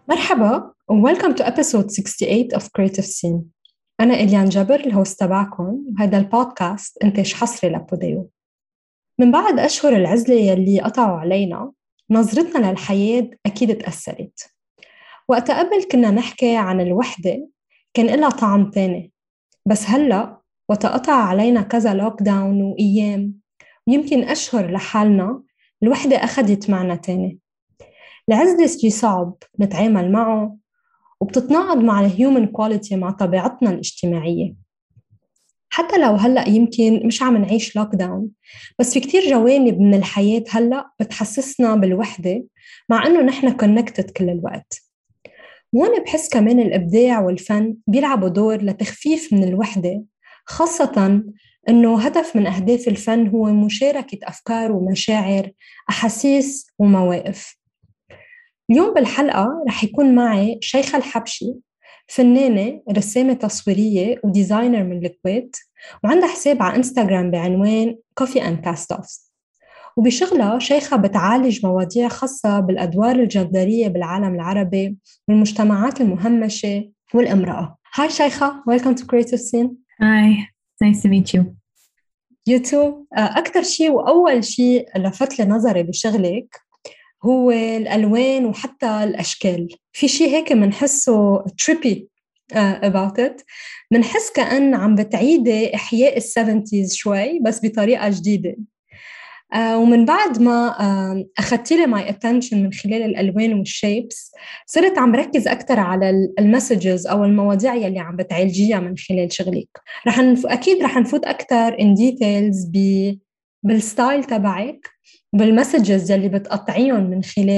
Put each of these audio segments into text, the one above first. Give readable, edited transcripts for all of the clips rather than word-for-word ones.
مرحبا و welcome to episode 68 of Creative Scene. أنا إليان جبر الهوست تبعكم، وهذا البودكاست إنتاج حصري لبوديو. من بعد أشهر العزلة يلي قطعوا علينا، نظرتنا للحياة أكيد تأثرت. وقت قبل كنا نحكي عن الوحدة كان إلها طعم تاني، بس هلأ وقت قطع علينا كذا لوك داون وأيام ويمكن أشهر لحالنا، الوحدة أخدت معنا تاني. العزلة شي صعب نتعامل معه، وبتتناقض مع الهيومن كواليتي، مع طبيعتنا الاجتماعية. حتى لو هلأ يمكن مش عم نعيش لوك داون، بس في كتير جوانب من الحياة هلأ بتحسسنا بالوحدة، مع إنه نحن كونكتد كل الوقت. وأنا بحس كمان الإبداع والفن بيلعبوا دور لتخفيف من الوحدة، خاصة إنه هدف من أهداف الفن هو مشاركة أفكار ومشاعر، أحاسيس ومواقف. اليوم بالحلقة رح يكون معي شيخة الحبشي، فنانة رسامة تصويرية وديزاينر من الكويت، وعندها حساب على انستغرام بعنوان Coffee and Castoffs. وبشغلها شيخة بتعالج مواضيع خاصة بالأدوار الجندرية بالعالم العربي والمجتمعات المهمشة والامرأة. هاي شيخة, welcome to Creative Scene. Hi, it's nice to meet you. You too. أكتر شيء وأول شيء لفت لي نظري بشغلك هو الألوان وحتى الأشكال. في شيء هيك منحسه trippy about it. منحس كأن عم بتعيدي إحياء السفنتيز شوي بس بطريقة جديدة. ومن بعد ما أخذت لي my attention من خلال الألوان والشيبس، صرت عم ركز أكتر على المسجز أو المواضيع يلي عم بتعالجيها من خلال شغلك. أكيد رح نفوت أكتر in details بالستايل تبعك، بالمسجز يلي بتقطعيهم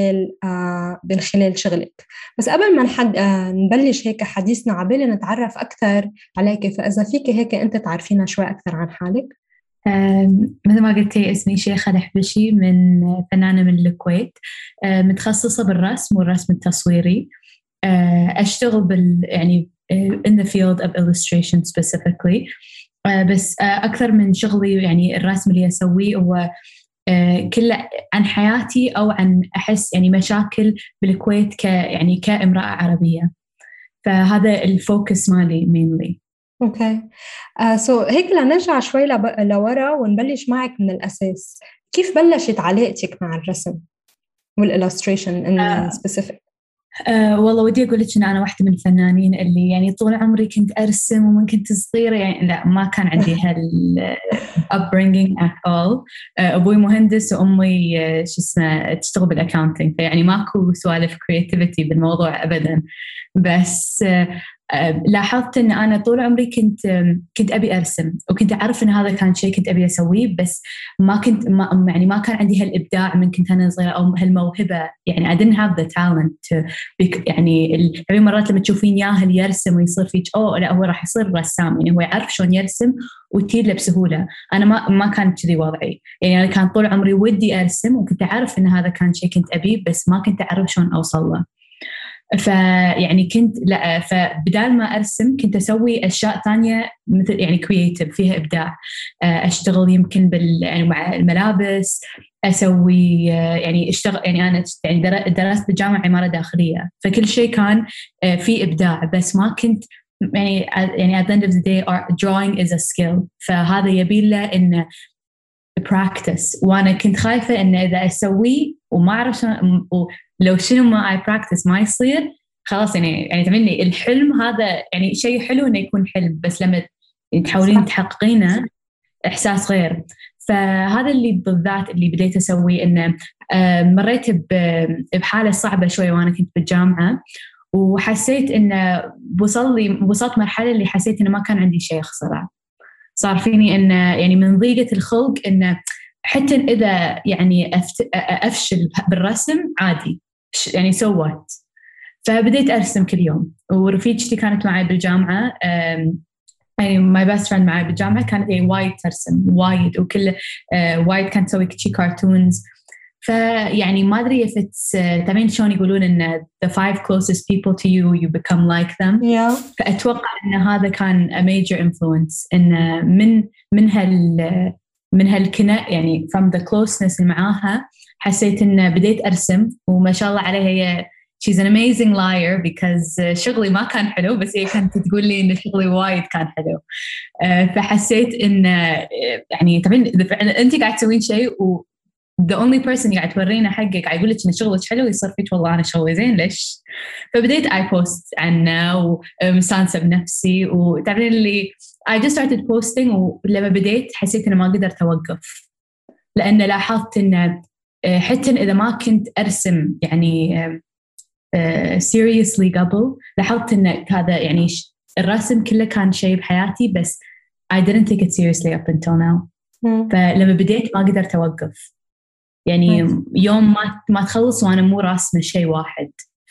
من خلال شغلك. بس قبل ما نبلش هيك حديثنا، عبالي نتعرف أكتر عليك، فإذا فيك هيك أنت تعرفينا شوي أكتر عن حالك. مثل ما قلتي، اسمي شيخة الحبشي، فنانة من الكويت، متخصصة بالرسم والرسم التصويري. أشتغل يعني in the field of illustration specifically. بس أكثر من شغلي يعني الرسم اللي أسويه هو كله عن حياتي أو عن أحس يعني مشاكل بالكويت يعني كامرأة عربية. فهذا الفوكس مالي mainly. اوكي. هيك لنرجع شوي لورا ونبلش معك من الأساس. كيف بلشت علاقتك مع الرسم والإلستريشن in specific؟ والله ودي أقول لك إن أنا واحدة من الفنانين اللي يعني طول عمري كنت أرسم، ومن كنت صغيرة يعني لا ما كان عندي upbringing at all. أبوي مهندس وأمي شو اسمه تشتغل بالأكاونتينج، فيعني ماكو سوالف creativity بالموضوع أبدا. بس لاحظت إن أنا طول عمري كنت أبي أرسم، وكنت أعرف إن هذا كان شيء كنت أبي أسويه، بس يعني ما كان عندي هالإبداع من كنت أنا صغيرة أو هالموهبة. يعني I didn't have the talent يعني مرات لما تشوفين ياهل يرسم ويصير فيك لا هو راح يصير رسام، يعني هو يعرف شلون يرسم وتير له بسهولة. أنا ما كان كذي وضعي. يعني أنا كان طول عمري ودي أرسم، وكنت أعرف إن هذا كان شيء كنت أبيه، بس ما كنت أعرف شلون أوصل له. فيعني فبدال ما أرسم كنت أسوي أشياء تانية، مثل يعني كرياتيف فيها إبداع. أشتغل يمكن يعني مع الملابس، أسوي يعني أشتغل يعني أنا يعني درست بالجامعة عمارة داخلية، فكل شيء كان فيه إبداع، بس ما كنت يعني at the end of the day drawing is a skill. فهذا يبي له إن practice، وأنا كنت خايفة إن إذا أسويه وما أعرف لو شنو ما I practice ما يصير خلاص. يعني تمني الحلم هذا يعني شيء حلو إنه يكون حلم، بس لما تحاولين تحققينه إحساس غير. فهذا اللي بالذات اللي بديت أسويه، إنه مريت بحالة صعبة شوي وأنا كنت بالجامعة، وحسيت إنه وصلت مرحلة اللي حسيت إنه ما كان عندي شيء أخسره. صار فيني إنه يعني من ضيقة الخلق إنه حتى إذا يعني أفشل بالرسم عادي، يعني سوت. فبديت أرسم كل يوم، ورفيقتي كانت معي بالجامعة، يعني my best friend معي بالجامعة كانت وايد ترسم وايد، وكل وايد كانت تسوي كتشي كارتونز. فيعني ما أدري if it's تمين شلون يقولون إن the 5 closest people to you become like them. Yeah. فأتوقع إن هذا كان a major influence، إن من هالكنا يعني from the closeness اللي معاها حسيت إن بديت أرسم، وما شاء الله عليها هي she's an amazing liar because شغلي ما كان حلو، بس هي كانت تقول لي إن شغلي وايد كان حلو. فحسيت إن يعني طبعاً أنت قاعد تسوين شيء و the only person قاعد تورينا حقك قاعد يقول لك إن شغلك حلو، يصير فيك والله أنا شغلي زين ليش؟ فبديت I post عنه ومستانسة بنفسي، وتعرفين اللي I just started posting. ولما بديت حسيت إنه ما قدرت أوقف، لأن لاحظت إنه حتى إذا ما كنت أرسم يعني seriously قبل، لاحظت إن هذا يعني الرسم كله كان شيء بحياتي، بس I didn't take it seriously up until now. فلما بديت ما قدرت أوقف، يعني يوم ما تخلص وأنا مو راسمة شيء واحد.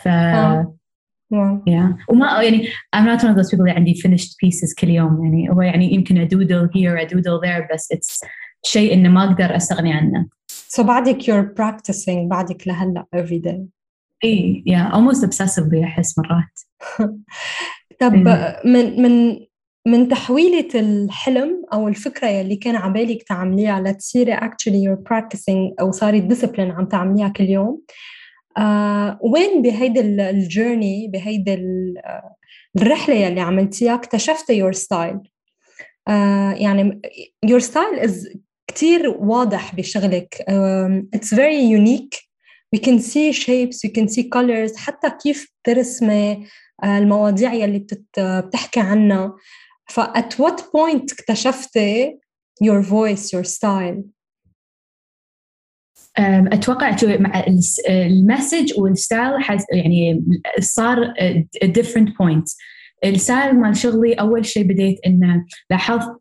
yeah. وما يعني I'm not one of those people اللي عندي finished pieces كل يوم، يعني هو يعني يمكن أدودل here أدودل there، بس it's شيء إنه ما أقدر أستغني عنه. So بعدك you're practicing بعدك لهلا every day. إيه yeah, almost obsessively أحس مرات. طب من تحويلة الحلم أو الفكرة اللي كان عبالك تعمليها لتصيري actually you're practicing أو صارت discipline عم تعمليها كل يوم، وين بهيدا الجيرني بهيدا الرحلة اللي عملتيها اكتشفتي your style؟ يعني your style is كتير واضح بشغلك. It's very unique. We can see shapes, we can see colors، حتى كيف ترسمي المواضيع اللي بتحكي عنها. at what point اكتشفتي your voice, your style؟ أتوقع مع المسج والستايل يعني صار different points. الستايل مال شغلي أول شيء بديت إنه لاحظت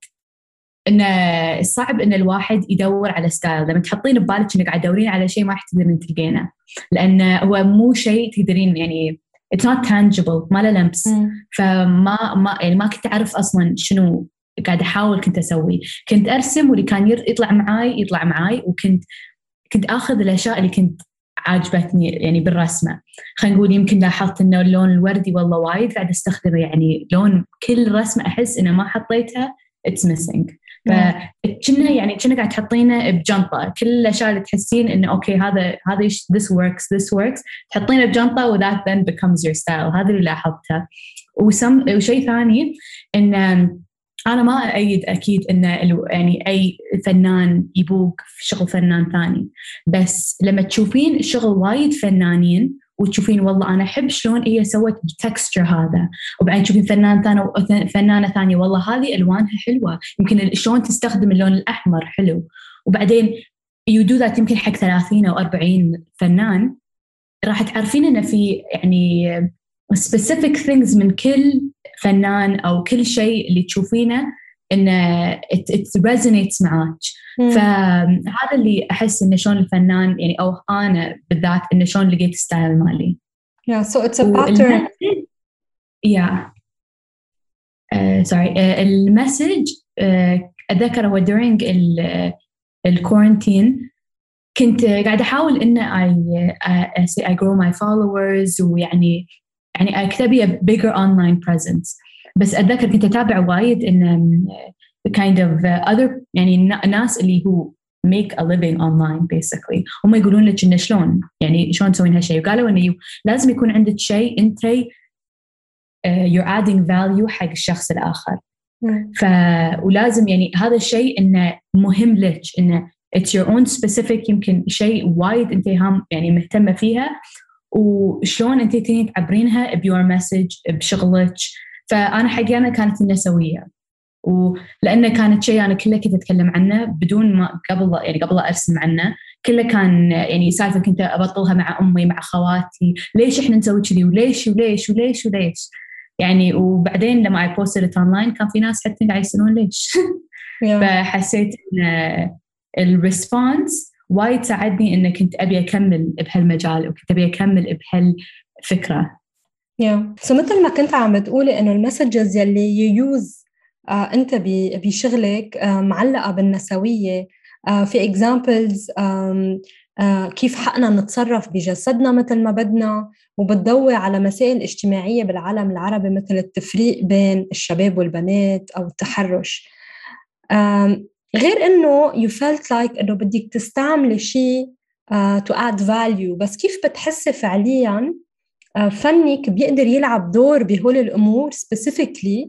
إنه صعب إن الواحد يدور على ستايل لما تحطين ببالك إنك قاعد تدورين على شيء ما راح تقدرين تلقينه، لأنه هو مو شيء تقدرين يعني it's not tangible، ما له لمس. فما يعني ما كنت أعرف أصلاً شنو قاعد أحاول كنت أسوي. كنت أرسم واللي كان يطلع معاي وكنت أخذ الأشياء اللي كنت عاجبتني يعني بالرسمة. خلينا نقول يمكن لاحظت إنه اللون الوردي والله وايد قاعد أستخدمه، يعني لون كل رسمة أحس إنه ما حطيتها it's missing. فكنا يعني كنا قاعد تحطينه بجنطة، كل الأشياء اللي تحسين إنه أوكي هذا this works تحطينه بجنطة و that then becomes your style. هذا اللي لاحظته. وشيء ثاني إن أنا ما أؤيد أكيد إن يعني أي فنان يبوق في شغل فنان ثاني، بس لما تشوفين شغل وايد فنانين وتشوفين والله أنا أحب شلون هي سوت التكستشر هذا، وبعدين تشوفين فنانة ثانية والله هذه ألوانها حلوة، يمكن شلون تستخدم اللون الأحمر حلو، وبعدين you do that يمكن حق 30 أو 40 فنان، راح تعرفين إن في يعني specific things من كل فنان أو كل شيء اللي تشوفينه إنه it resonates معاك. فهذا اللي أحس إنه شلون الفنان يعني أو أنا بالذات إنه شلون لقيت ستايل مالي. Yeah, so it's a pattern. Yeah. Sorry. المسج أتذكر هو during الكورنتين كنت قاعدة أحاول إن I grow my followers ويعني أكتبي a bigger online presence. بس أتذكر كنت أتابع وايد إن kind of other يعني ناس اللي هو make a living online basically هم يقولون لك إنه شلون تسوين هالشيء، وقالوا إنه لازم يكون عندك شيء أنتي you're adding value حق الشخص الآخر. ولازم يعني هذا الشيء إنه مهم لك، إنه it's your own specific يمكن شيء وايد أنتي يعني مهتمة فيها، وشلون أنتي تنين تعبرينها بيور مسج بشغلك. فأنا حقيقة كانت النسوية، ولأنه كانت شيء أنا كله كنت أتكلم عنه بدون ما قبل أرسم عنه، كله كان يعني سالفة كنت أبطلها مع أمي مع خواتي، ليش إحنا نسوي كذي وليش وليش وليش وليش يعني. وبعدين لما I posted it online كان في ناس حتى قاعد يسألون ليش. فحسيت إن الريسبونس وايد ساعدني إن كنت أبي أكمل بهالمجال وكنت أبي أكمل بهالفكرة. so مثل ما كنت عم بتقولي إنه المسجز يلي يوز أنت بشغلك معلقة بالنسوية. في examples كيف حقنا نتصرف بجسدنا مثل ما بدنا، وبتضوي على مسائل اجتماعية بالعالم العربي مثل التفريق بين الشباب والبنات أو التحرش. غير إنه you felt like إنه بدك تستعمل شيء to add value، بس كيف بتحسي فعلياً فنك بيقدر يلعب دور بهول الأمور specifically،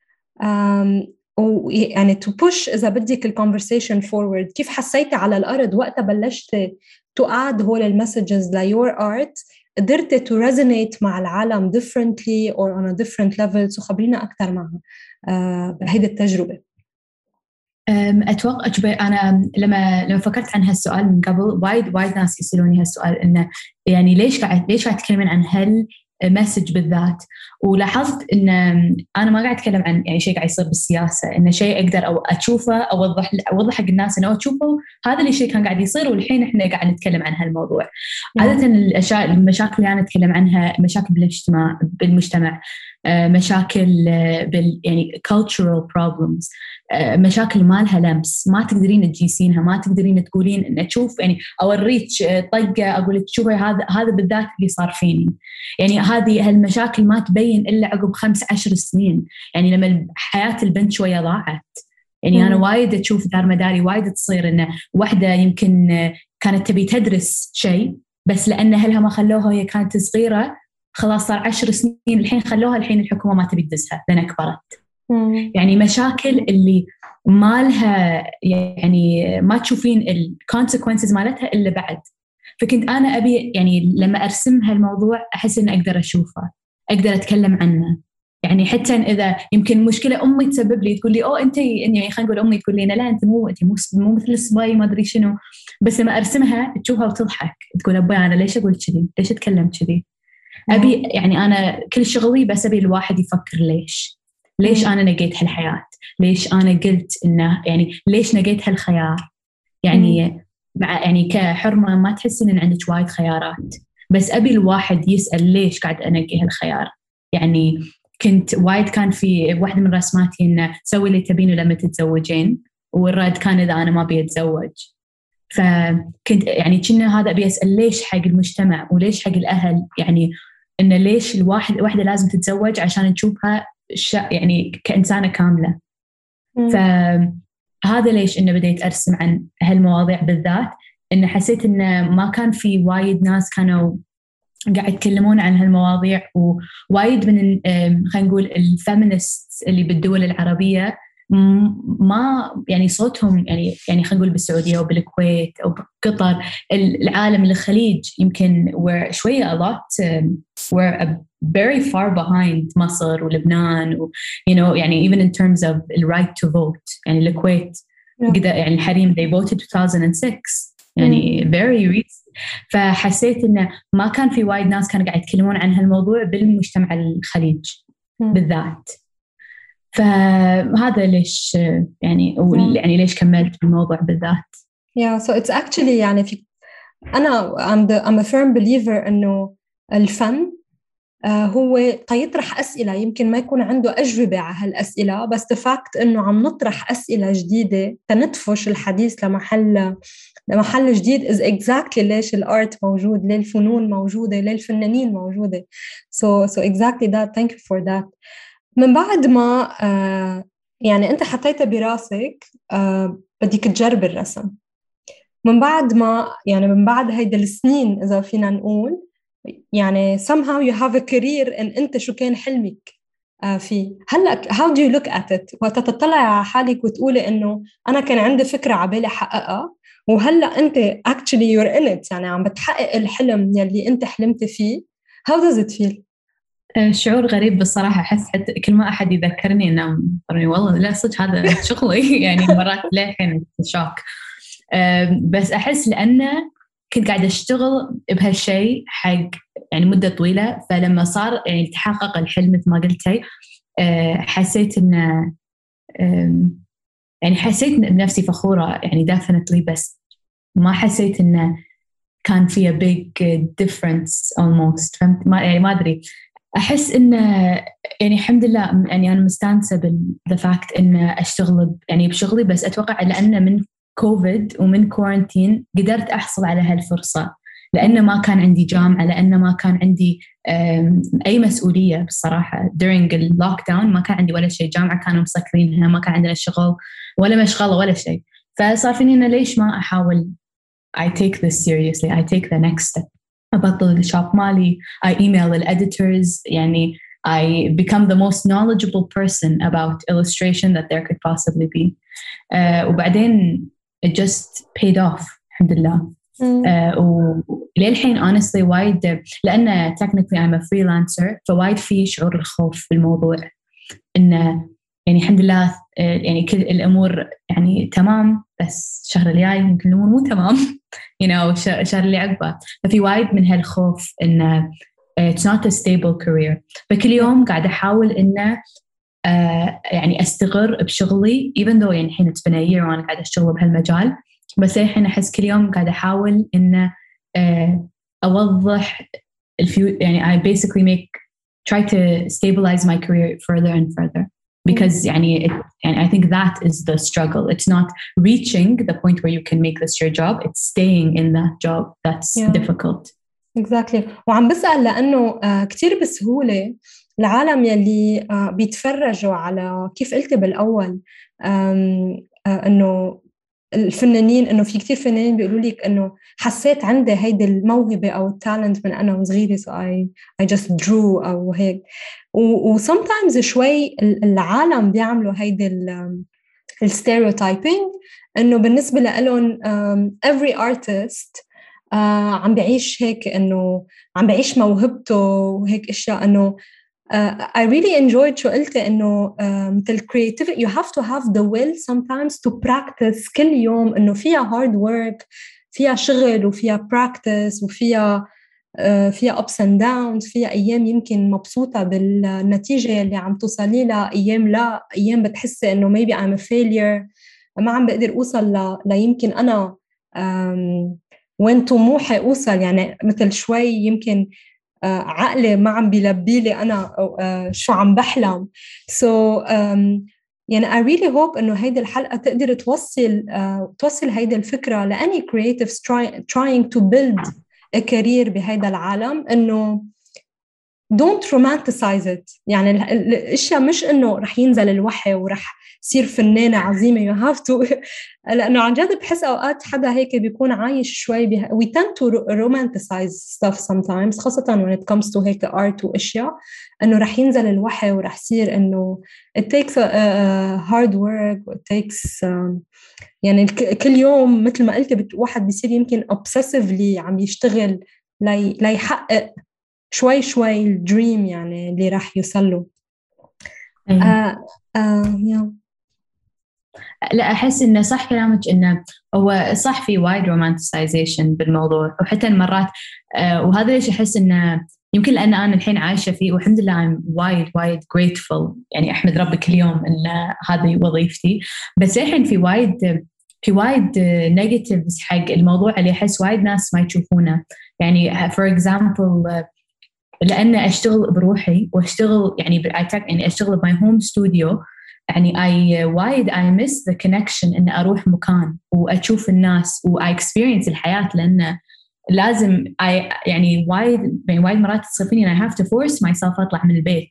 ويعني to push إذا بدك conversation forward. كيف حسيتي على الأرض وقتها بلشتي to add هول المسجز ل your art، قدرتي to resonate مع العالم differently or on a different level؟ سو خبرينا أكثر معها بهيدي التجربة. أتوقع أنا لما فكرت عن هالسؤال من قبل، وايد ناس يسألوني هالسؤال، إنه يعني ليش قاعد تتكلمين عن مسج بالذات. ولاحظت ان انا ما قاعد اتكلم عن يعني شيء قاعد يصير بالسياسه، انه شيء اقدر او اشوفه اوضح حق الناس انه تشوفوا هذا الشيء كان قاعد يصير والحين احنا قاعد نتكلم عن هالموضوع. عاده المشاكل اللي انا اتكلم عنها مشاكل بالمجتمع، مشاكل يعني cultural problems، مشاكل ما لها لمس، ما تقدرين تجيسينها، ما تقدرين تقولين ان تشوف يعني اوريك طقه اقول لك شوفي هذا بالذات اللي صار فيني. يعني هالمشاكل ما تبين الا عقب 15 سنين، يعني لما حياه البنت شويه ضاعت. يعني انا وايد اشوف دار مداري وايد تصير ان واحده يمكن كانت تبي تدرس شيء، بس لان اهلها ما خلوها هي كانت صغيره، خلاص صار 10 سنين الحين خلوها، الحين الحكومه ما تبي تدزها لان كبرت. يعني مشاكل اللي ما لها يعني ما تشوفين الكونسيكونسز مالتها الا بعد. فكنت انا ابي يعني لما ارسم هالموضوع احس ان اقدر اشوفه، اقدر اتكلم عنه. يعني حتى اذا يمكن مشكله امي تسبب لي تقول لي انت يعني خلينا نقول امي تقول لي لا انت مو مثل الصباي ما ادري شنو، بس لما ارسمها تشوفها وتضحك تقول ابوي انا ليش اقول كذي، ليش اتكلم كذي. ابي يعني انا كل شغلي بس ابي الواحد يفكر ليش انا نقيت هالحياه، ليش انا قلت انه يعني ليش نقيت هالخيار. يعني يعني كحرمه ما تحسين ان عندك وايد خيارات، بس ابي الواحد يسال ليش قاعد انقي هالخيار. يعني كنت وايد كان في واحده من رسماتي انه سوي اللي تبينه لما تتزوجين، والرد كان اذا انا ما ابي اتزوج. فكنت يعني كنا هذا ابي اسال ليش حق المجتمع وليش حق الاهل، يعني انه ليش الواحده لازم تتزوج عشان نشوفها يعني كإنسانة كاملة. فهذا ليش إنه بديت أرسم عن هالمواضيع بالذات، إنه حسيت إنه ما كان في وايد ناس كانوا قاعد يتكلمون عن هالمواضيع، ووايد من خلينا نقول الفيمينست اللي بالدول العربية ما يعني صوتهم يعني خلينا نقول بالسعودية وبالكويت أو بقطر، العالم الخليج يمكن we're شوية a lot we're very far behind مصر ولبنان يعني even in terms of the right to vote. يعني الكويت يعني الحريم they voted 2006 يعني very recent. فحسيت إنه ما كان في وايد ناس كانوا قاعد يتكلمون عن هالموضوع بالمجتمع الخليج بالذات. فهذا ليش يعني ليش كملت بالموضوع بالذات. Yeah, so it's actually يعني I'm a firm believer إنه الفن هو يطرح أسئلة، يمكن ما يكون عنده أجوبة على هالأسئلة، بس the fact إنه عم نطرح أسئلة جديدة تندفش الحديث لمحل جديد is exactly ليش الارت موجود، ليه الفنون موجودة، ليه الفنانين موجودة. so exactly that. Thank you for that. من بعد ما يعني أنت حطيتها براسك بدك تجرب الرسم، من بعد هيدا السنين إذا فينا نقول يعني somehow you have a career إن أنت شو كان حلمك فيه. هلأ how do you look at it وقت تطلع على حالك وتقولي إنه أنا كان عندي فكرة عبالي حققها، وهلأ أنت actually you're in it، يعني عم بتحقق الحلم يلي أنت حلمت فيه. how does it feel؟ شعور غريب بالصراحة. أحس حتى كل ما أحد يذكرني إنه والله لا صدق هذا شغلي يعني مرات للحين شوك. بس أحس لأنه كنت قاعدة أشتغل بهالشيء حق يعني مدة طويلة، فلما صار يعني تحقق الحلم مثل ما قلتي حسيت إنه يعني حسيت بنفسي فخورة يعني definitely، بس ما حسيت إنه كان فيها big difference almost. فهمت ما أدري. أحس إنه يعني الحمد لله يعني أنا مستانسة the fact إنه أشتغل يعني بشغلي، بس أتوقع لأنه من كوفيد ومن كورنتين قدرت أحصل على هالفرصة، لأنه ما كان عندي جامعة، لأنه ما كان عندي أي مسؤولية بصراحة. during اللوكداون ما كان عندي ولا شيء، جامعة كانوا مسكرينها، ما كان عندنا شغل ولا مشغلة ولا شيء. فصار فيني إنه ليش ما أحاول I take this seriously, I take the next step. أبطل الشوب مالي. I email the editors. يعني I become the most knowledgeable person about illustration that there could possibly be. وبعدين it just paid off الحمد لله. وللحين honestly وايد، لأن technically I'm a freelancer، فوايد في شعور الخوف بالموضوع، إنه يعني الحمد لله يعني كل الأمور يعني تمام، بس الشهر الجاي يمكن الأمور مو تمام you know الشهر اللي عقبه. ففي وايد من هالخوف إنه it's not a stable career. فكل يوم قاعدة أحاول إنه يعني أستقر بشغلي even though يعني الحين it's been a year وأنا قاعدة أشتغل بهالمجال، بس الحين أحس كل يوم قاعدة أحاول إنه أوضح يعني I basically try to stabilize my career further and further. Because يعني I think that is the struggle. It's not reaching the point where you can make this your job. It's staying in that job that's difficult. Exactly. وعم بسأل لأنه كتير بسهولة العالم يلي بيتفرجوا على كيف قلت بالأول إنه الفنانين، إنه في كتير فنانين بيقولوا لك إنه حسيت عندي هيدي الموهبة أو التالنت من أنا وصغيرة so I just drew أو هيك. و sometimes شوي العالم بيعملوا هيدي الستيريوتايبينج إنه بالنسبة لهم every artist عم بعيش هيك، إنه عم بعيش موهبته وهيك أشياء. إنه I really enjoyed شو قلت إنه مثل creativity you have to have the will sometimes to practice كل يوم، إنه فيها hard work، فيها شغل وفيها practice وفيها ups and downs، فيها أيام يمكن مبسوطة بالنتيجة اللي عم توصلي لها، أيام لا، أيام بتحسي إنه maybe I'm a failure، ما عم بقدر أوصل يمكن أنا وين طموحي أوصل، يعني مثل شوي يمكن عقلي ما عم بيلبي لي أنا شو عم بحلم. So يعني I really hope إنه هيدي الحلقة تقدر توصل هيدي الفكرة لأني creatives trying to build a career بهيدا العالم، إنه don't romanticize it. يعني الاشياء مش إنه رح ينزل الوحي ورح صير فنانة عظيمة you have to لأنه عن جد بحس أوقات حدا هيك بيكون عايش شوي we tend to romanticize stuff sometimes، خاصة when it comes to هيك art وأشياء، إنه رح ينزل الوحي ورح يصير إنه it takes hard work it takes يعني كل يوم مثل ما قلت واحد بيصير يمكن obsessively عم يشتغل ليحقق شوي الدريم يعني اللي راح يوصله. لا أحس إنه صح كلامك، إنه هو صح في وايد رومانتسايزيشن بالموضوع، وحتى المرات وهذا ليش أحس إنه يمكن لأن أنا الحين عايشة فيه والحمد لله I'm وايد grateful، يعني أحمد ربي كل يوم إن هذه وظيفتي. بس الحين في وايد negatives حق الموضوع اللي أحس وايد ناس ما يشوفونه. يعني for example لأن أشتغل بروحي وأشتغل يعني أشتغل by home studio، يعني I miss the connection إن أروح مكان وأشوف الناس experience الحياة، لأن لازم يعني وايد مرات تصير فيني I have to force myself أطلع من البيت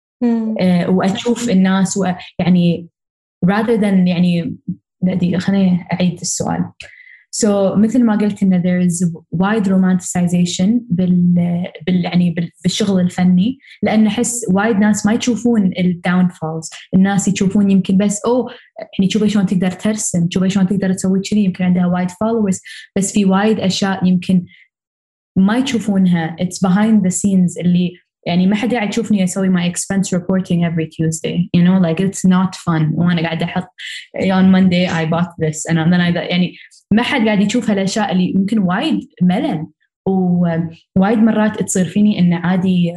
وأشوف الناس، ويعني rather than يعني خليني أعيد السؤال. So مثل ما قلت إن there is wide romanticization يعني بالشغل الفني، لأن أحس وايد ناس ما يشوفون الداونفولز. الناس يشوفون يمكن بس يعني شوفي شلون تقدر ترسم، شوفي شلون تقدر تسوي كذي، يمكن عندها وايد followers، بس في وايد أشياء يمكن ما يشوفونها it's behind the scenes اللي يعني ما حد قاعد يشوفني أسوي my expense reporting every Tuesday you know like it's not fun، وأنا قاعدة أحط on Monday I bought this and then يعني ما حد قاعد يشوف هالأشياء اللي يمكن وايد ملل. ووايد مرات تصير فيني إن عادي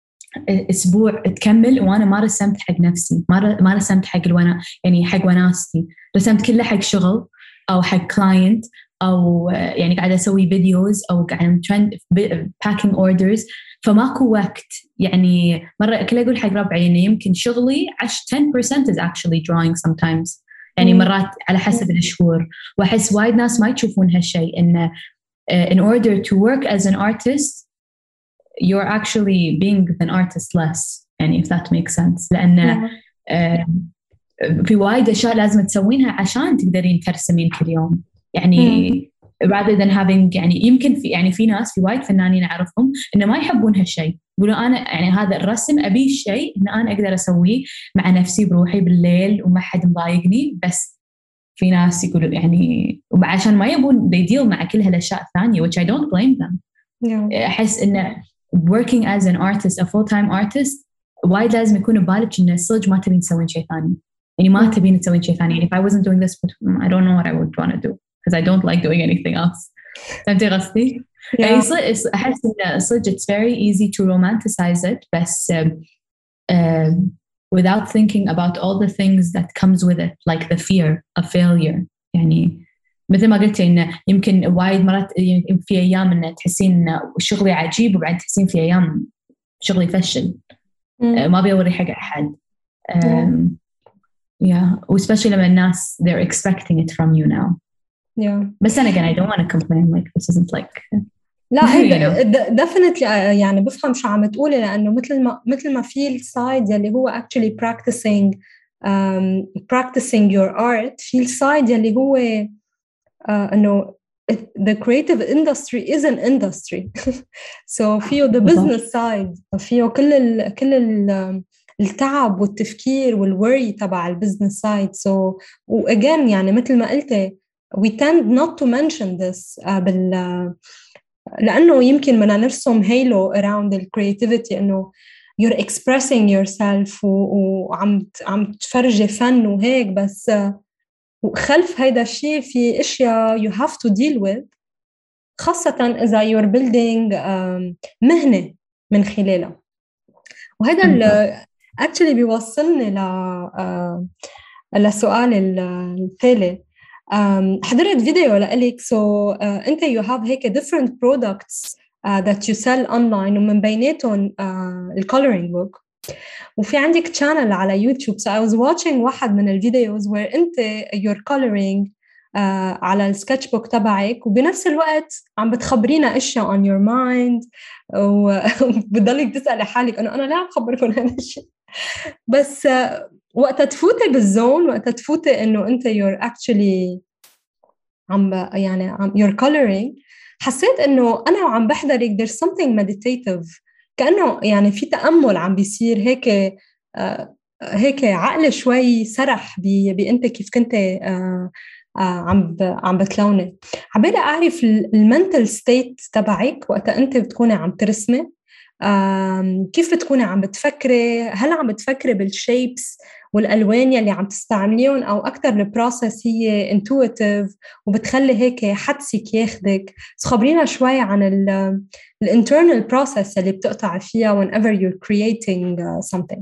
أسبوع تكمل وأنا ما رسمت حق نفسي، ما رسمت حق يعني حق وناستي، رسمت كله حق شغل أو حق كلاينت، أو يعني قاعدة أسوي فيديوز أو قاعدة packing orders، فماكو وقت. يعني مرة كل أقول حق ربعي إنه يمكن شغلي 10% is actually drawing sometimes، يعني مرات على حسب الشهور. وأحس وايد ناس ما يشوفون هالشيء، إنه in order to work as an artist you're actually being an artist less، يعني if that makes sense، لأن في وايد أشياء لازم تسوينها عشان تقدرين ترسمين كل يوم. يعني rather than having يعني يمكن في ناس في وايد فنانين أعرفهم إنه ما يحبون هالشيء، يقولوا أنا يعني هذا الرسم أبي الشيء إن أنا أقدر أسويه مع نفسي بروحي بالليل وما حد مضايقني. بس في ناس يقولوا يعني وعشان ما يبون they deal مع كل هالأشياء الثانية which I don't blame them. أحس إنه working as an artist a full-time artist وايد لازم يكون ببالك إنه صدق ما تبين تسوين شيء ثاني، يعني ما تبين تسوين شيء ثاني. If I wasn't doing this I don't know what I would want to do because I don't like doing anything else. فهمتي قصدي؟ يعني أحس إنه صدق it's very easy to romanticize it بس without thinking about all the things that comes with it like the fear of failure. يعني مثل ما قلت إنه يمكن وايد مرات في أيام إنه تحسين إنه شغلي عجيب وبعد تحسين في أيام شغلي فشل ما بيوري حق أحد. Yeah, especially لما الناس they're expecting it from you now. بس أنا again I don't want to complain like this isn't like لا definitely يعني بفهم شو عم تقولي لأنه مثل ما في السايد يلي هو actually practicing your art، في السايد يلي هو إنه the creative industry is an industry. So فيه the business side، فيه كل التعب والتفكير والworry تبع البزنس سايد. So again يعني مثل ما قلتي we tend not to mention this لأنه يمكن بدنا نرسم halo around the creativity إنه you're expressing yourself وعم تفرجي فن وهيك، بس وخلف هيدا الشيء في أشياء you have to deal with، خاصة إذا you're building مهنة من خلالها. وهذا actually بيوصلني لسؤال التالي. حضرت فيديو لإلك أنت you have هيك different products that you sell online ومن بيناتهم coloring book، وفي عندك channel على يوتيوب. So I was watching واحد من الفيديوز where أنت you're coloring على السكتش بوك تبعك وبنفس الوقت عم بتخبرينا أشياء on your mind وبتضلك تسألي حالك أنا لا عم خبركم هذا الشيء. بس وقت تفوتي بالزون، وقت تفوتي إنه أنت you're actually you're coloring، حسيت إنه أنا وعم بحضرك there's something meditative، كأنه يعني في تأمل عم بيصير هيك عقل شوي سرح بأنت كيف كنت عم بتلوني. عبالي أعرف المنتل ستيت تبعك وقت أنت بتكوني عم ترسمي، كيف بتكوني عم بتفكري؟ هل عم بتفكري بالشيبس والألوان يلي عم تستعمليهم أو أكتر البروسس هي intuitive وبتخلي هيك حدسك ياخدك؟ خبرينا شوي عن الانترنال process اللي بتقطع فيها whenever you're creating something.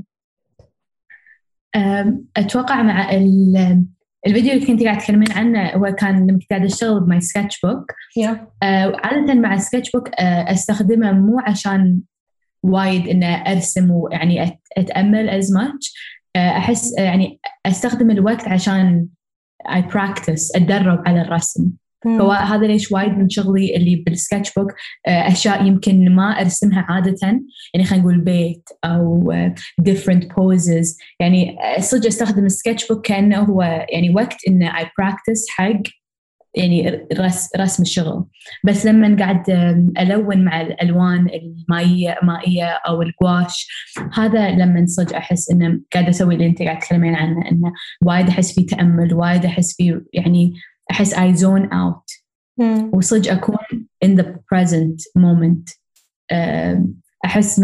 أتوقع مع الفيديو اللي كنت قاعد تكلمين عنه هو كان لما كنت قاعد أشتغل بماي سكتش بوك. عادة مع السكتش بوك أستخدمه مو عشان وايد إنه أرسم ويعني أتأمل as much، أحس يعني أستخدم الوقت عشان I practice أتدرب على الرسم. فهذا ليش وايد من شغلي اللي بالسكتش بوك أشياء يمكن ما أرسمها عادة، يعني خلينا نقول بيت أو different poses، يعني صدق أستخدم السكتش بوك كأنه هو يعني وقت إنه I practice حق يعني رسم الشغل. بس لما قاعد ألون مع الألوان المائية أو الجواش، هذا لما صدق أحس إنه قاعد أسوي اللي أنت قاعد تكلمين عنه، إنه وايد أحس فيه تأمل، وايد أحس فيه يعني أحس I zone out وصدق أكون in the present moment. أحس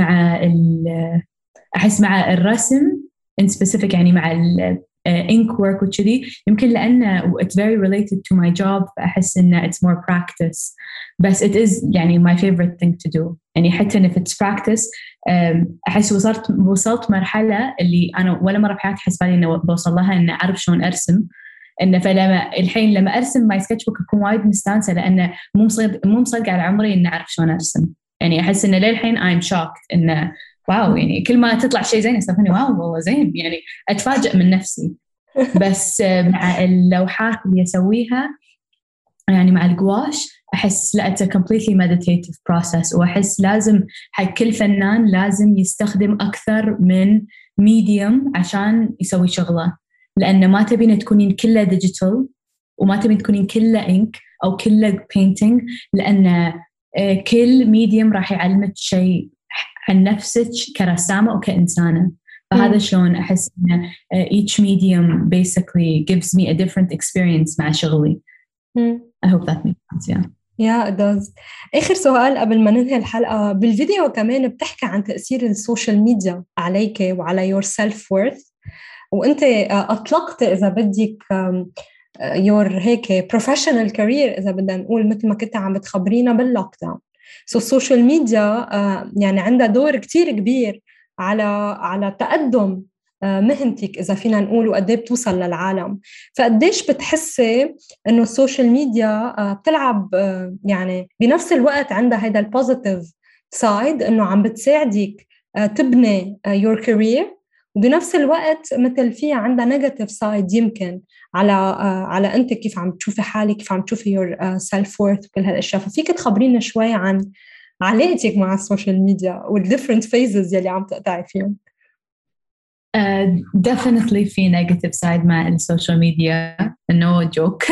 مع الرسم in specific يعني مع ink work وكذي، يمكن لأنه it's very related to my job، فأحس إنه it's more practice، بس it is يعني my favorite thing to do. يعني حتى if it's practice أحس وصلت مرحلة اللي أنا ولا مرة بحياتي أحس بالي إنه بوصل لها إنه أعرف شلون أرسم. إنه الحين لما أرسم my sketch book أكون وايد مستانسة لأنه مو مصدق على عمري إنه أعرف شلون أرسم. يعني أحس إنه للحين I'm shocked إنه واو، يعني كل ما تطلع شيء زين استفاني واو والله زين، يعني أتفاجأ من نفسي. بس مع اللوحات اللي أسويها يعني مع الجواش أحس لا it's a completely meditative process، وأحس لازم حق كل فنان لازم يستخدم أكثر من medium عشان يسوي شغله، لأن ما تبين تكونين كله digital وما تبين تكونين كله إنك أو كله painting، لأن كل ميديم راح يعلمك شيء عن نفسك كرسامة أو كإنسانة. فهذا شلون أحس إن each medium basically gives me a different experience مع شغلي. I hope that makes sense. Yeah, it does. آخر سؤال قبل ما ننهي الحلقة، بالفيديو كمان بتحكي عن تأثير السوشيال ميديا عليك وعلى your self-worth، وأنت أطلقت إذا بدك your هيك professional career إذا بدنا نقول، مثل ما كنت عم بتخبرينا باللوك داون. So السوشيال ميديا يعني عندها دور كتير كبير على تقدم مهنتك إذا فينا نقول، وقديه بتوصل للعالم. فقديش بتحسي إنه السوشيال ميديا بتلعب يعني بنفس الوقت عندها هيدا البوزيتيف سايد، إنه عم بتساعدك تبني your career، وبنفس الوقت مثل فيها عندها نيجاتيف سايد يمكن على أنت كيف عم تشوفي حالك، كيف عم تشوفي your self worth وكل هالأشياء. ففيك تخبرينا شوي عن علاقتك مع السوشيال ميديا والديفرنت فيزز يلي عم تقطعي فيهم؟ definitely في negative side مع السوشيال ميديا no joke.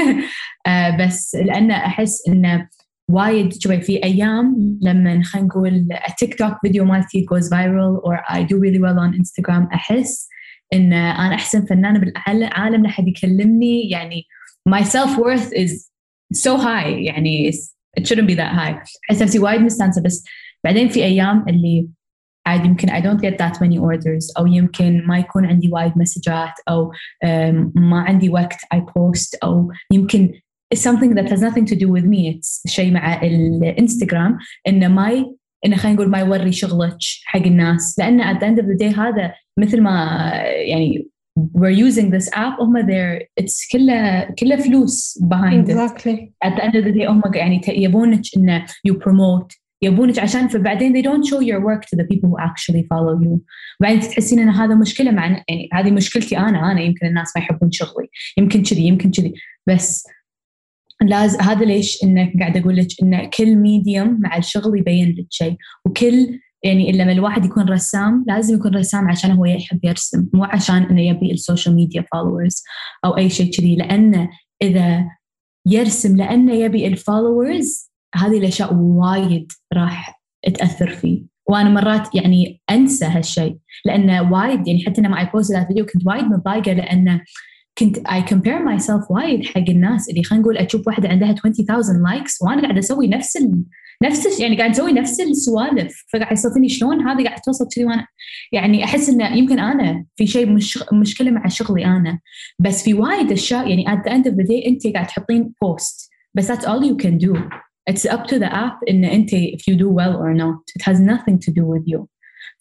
بس لأن أحس إنه وايد شوي في أيام لما خلينا نقول تيك توك فيديو مالتي goes viral or I do really well on Instagram، أحس إن أنا أحسن فنانة بالعالم لحد يكلمني. يعني my self worth is so high، يعني it shouldn't be that high. أحس نفسي وايد مستانسة. بس بعدين في أيام اللي عادي يمكن I don't get that many orders، أو يمكن ما يكون عندي وايد مسجات، أو ما عندي وقت I post، أو يمكن it's something that has nothing to do with me. it's شيء مع الانستغرام إنه خلينا نقول ما يوري شغلك حق الناس، لأن at the end of the day هذا مثل ما يعني we're using this app هم there it's كله فلوس behind exactly. it. at the end of the day هم يعني يبونك إنه you promote، يبونك عشان فبعدين they don't show your work to the people who actually follow you. وبعدين تحسين إن هذا مشكلة مع يعني هذه مشكلتي أنا يمكن الناس ما يحبون شغلي، يمكن كذي بس لازم. هذا ليش إنك قاعد أقول لك إن كل ميديوم مع الشغل يبين لك شيء، وكل يعني لما الواحد يكون رسام لازم يكون رسام عشان هو يحب يرسم، مو عشان إنه يبي السوشيال ميديا followers أو أي شيء كذي. لأنه إذا يرسم لأنه يبي الفولورز، هذه الأشياء وايد راح تأثر فيه. وأنا مرات يعني أنسى هالشيء، لأنه وايد يعني حتى لما I posted that video كنت وايد متضايقة، لأنه كنت I compare myself وايد حق الناس اللي خلينا نقول أشوف واحدة عندها 20,000 لايكس وأنا قاعدة أسوي نفس يعني قاعد أسوي نفس السوالف، فقاعد يصيرني شلون هذه قاعد توصل كذي. وأنا يعني أحس إنه يمكن أنا في شيء مشكلة مع شغلي أنا، بس في وايد أشياء يعني at the end of the day أنت قاعد تحطين post بس that's all you can do. It's up to the app إن أنت if you do well or not. It has nothing to do with you.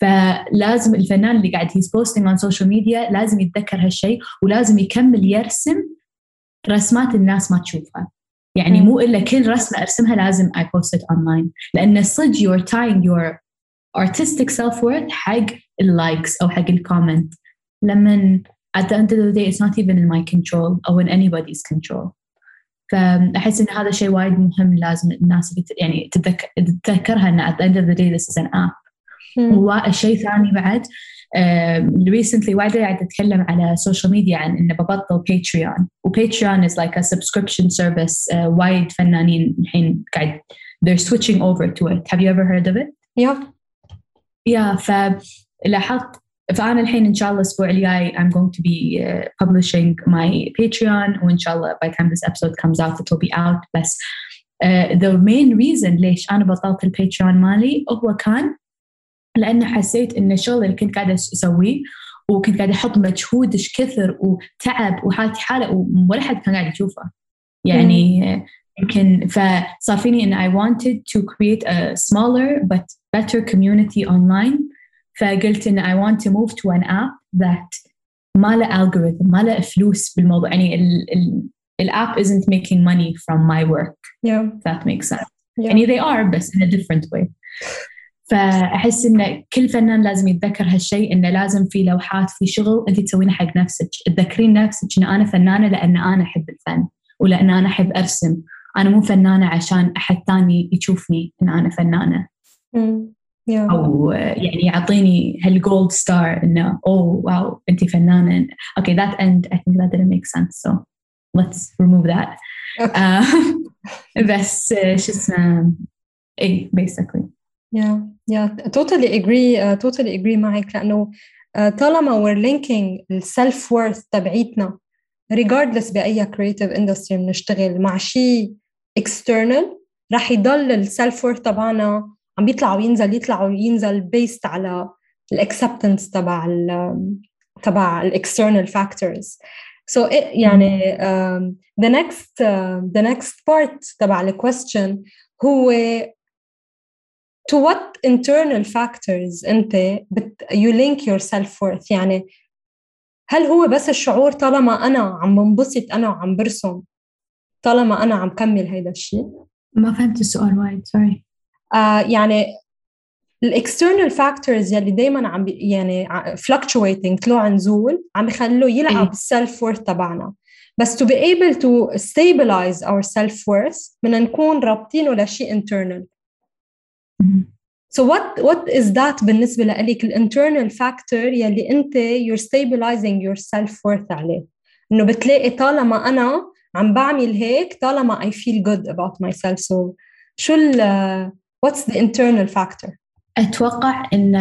فلازم الفنان اللي قاعد he's posting on social media لازم يتذكر هالشيء، ولازم يكمل يرسم رسمات الناس ما تشوفها. يعني مو إلا كل رسمة أرسمها لازم I post it online، لأن صدق you're tying your artistic self-worth حق اللايكس أو حق الكومنت، لمن at the end of the day it's not even in my control أو in anybody's control. فأحس إن هذا شيء وايد مهم، لازم الناس يعني تتذكرها إن at the end of the day this is an app. وشيء ثاني بعد recently وايد قاعدة أتكلم على social media عن إنه ببطل Patreon، وPatreon is like a subscription service. وايد فنانين الحين قاعد they're switching over to it. Have you ever heard of it? Yeah. فلاحظت فأنا الحين إن شاء الله الأسبوع الجاي I'm going to be publishing my Patreon، وإن شاء الله by the time this episode comes out it will be out. بس the main reason ليش أنا بطلت الباتريون مالي هو كان لأن حسيت إن الشغل اللي كنت قاعدة أسويه وكنت قاعدة أحط مجهودش كثر وتعب وحالتي حالة ولا حد كان قاعد يشوفه يعني يمكن. فصار فيني إن I wanted to create a smaller but better community online. فقلت إن I want to move to an app that ما له algorithm، ما له فلوس بالموضوع. يعني الapp isn't making money from my work. That makes sense. يعني they are بس in a different way. فأحس إن كل فنان لازم يتذكر هالشيء، إنه لازم في لوحات في شغل أنت تسوينه حق نفسك، تذكرين نفسك إن أنا فنانة لأن أنا أحب الفن ولأن أنا أحب أرسم. أنا مو فنانة عشان أحد ثاني يشوفني إن أنا فنانة أو يعني يعطيني هالجولد ستار إنه أوه واو أنتي فنانة. Okay, that end I think that didn't make sense, so let's remove that. بس شو اسمه إيه basically. totally agree معك، لأنه طالما we're linking السلف worth تبعيتنا regardless بأي creative industry بنشتغل مع شيء external، رح يضل السلف worth تبعنا عم يطلع وينزل based على الacceptance تبع external factors. So يعني the next part تبع الquestion هو to what internal factors أنت you link your self-worth. يعني هل هو بس الشعور طالما أنا عم بنبسط أنا وعم برسم، طالما أنا عم كمل هيدا الشيء؟ ما فهمت السؤال وايد sorry. يعني external factors يلي دايما عم يعني fluctuating طلوع نزول عم يخلوه يلعب self-worth تبعنا. بس to be able to stabilize our self-worth بدنا نكون رابطينه لشيء internal. So what is that بالنسبة لك internal factor يلي أنت you're stabilizing your self-worth عليه؟ إنه بتلاقي طالما أنا عم بعمل هيك طالما I feel good about myself. So شو what's the internal factor؟ أتوقع إن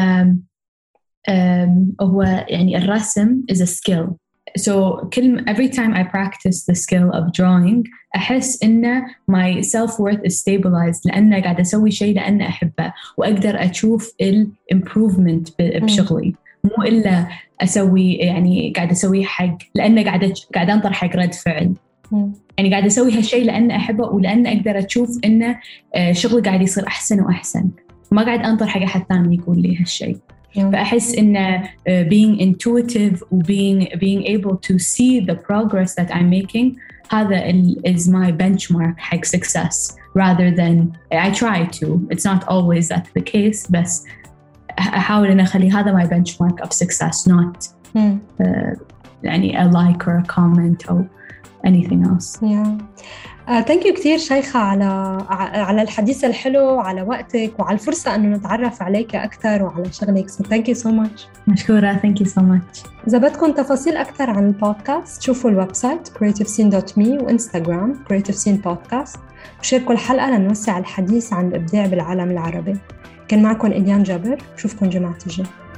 هو يعني الرسم is a skill. So every time I practice the skill of drawing أحس إن my self-worth is stabilized لأن قاعدة أسوي شيء لأن أحبه وأقدر أشوف improvement بشغلي، مو إلا أسوي يعني قاعدة أسوي حق لأن قاعدة أنطر حق رد فعل. يعني قاعدة أسوي هالشيء لأن أحبه ولأن أقدر أشوف إن شغلي قاعد يصير أحسن وأحسن، ما قاعد أنطر حق أحد ثاني يقول لي هالشيء. فأحس إن being intuitive و being able to see the progress that I'm making هذا is my benchmark حق success rather than I try to. It's not always that the case بس أحاول أن أخلي هذا my benchmark of success not يعني a like or a comment or anything else. thank you كتير شيخة على الحديث الحلو، على وقتك وعلى الفرصة أنه نتعرف عليك أكثر وعلى شغلك. so thank you so much. مشكورة. thank you so much. إذا بدكم تفاصيل أكثر عن البودكاست شوفوا الويب سايت creativescene.me وإنستغرام creativescene podcast وشاركوا الحلقة لنوسع الحديث عن الإبداع بالعالم العربي. كان معكم إليان جابر، شوفكم جمعة الجاي.